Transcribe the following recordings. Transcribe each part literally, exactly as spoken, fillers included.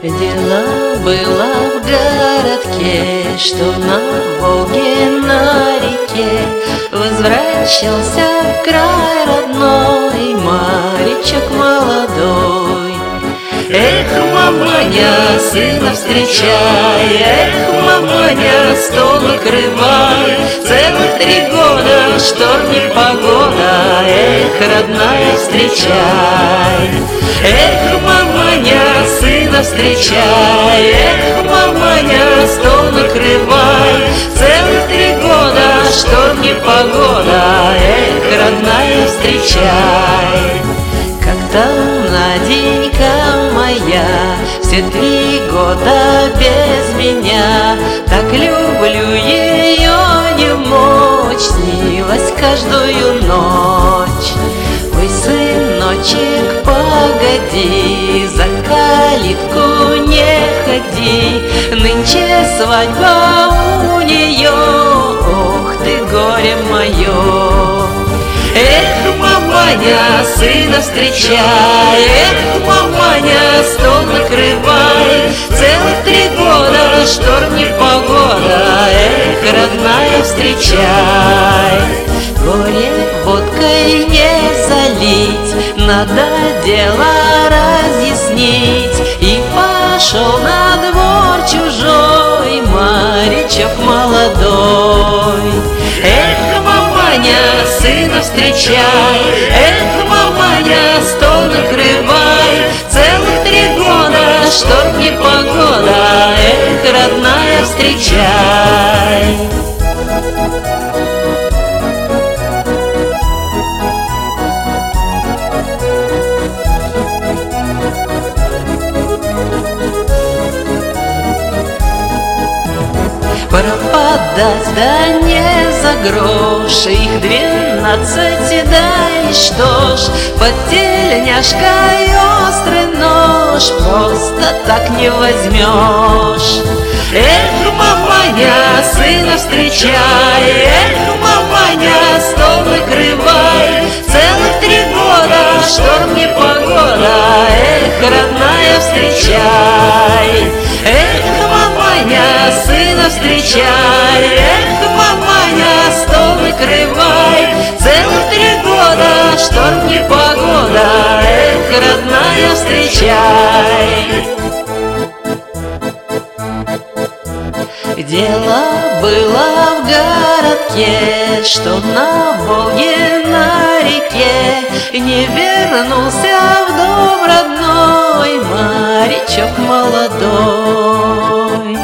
Дело было в городке, что на Волге на реке. Возвращался в край родной морячок молодой. Эх, маманя, сына встречай, эх, маманя, стол накрывай. Целых три года шторм непогода, эх, родная, встречай. Эх, маманя, сына встречай, эх, маманя, стол накрывай. Целых три года шторм непогода, эх, родная, встречай. Как-то Наденька моя все три года без меня, так люблю ее немочь, снилась каждую ночь. Ой, сыночек, погоди, за калитку не ходи, нынче свадьба у нее, ох ты, горе мое. Эх, маманя, сына встречай, эх, маманя, стол накрывай. Целых три года шторм непогода, эх, родная, встречай. Горе водкой не залить, надо дело разъяснить. И пошел на двор чужой морячок молодой. Эх, маманя, сына встречай, эх, маманя, стол накрывай. Целых три года шторм непогода, эх, родная, встречай. Пропадать, да не за грош, их двенадцать, да и что ж, под тельняшкой острый нож просто так не возьмешь. Эх, маманя, сына встречай, эх, маманя, стол накрывай. Целых три года шторм непогода, эх, родная, встречай. Эх, маманя, сына встречай, эх, маманя, стол накрывай. Целых три года шторм непогода, эх, родная, встречай. Дело было в городке, что на Волге на реке. Не вернулся в дом родной морячок молодой.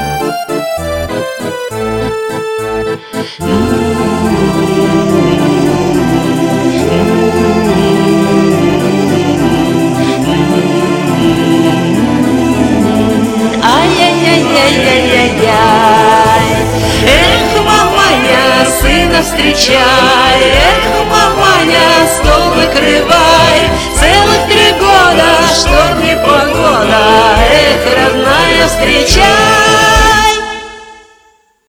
Эх, маманя, сына встречай, эх, маманя,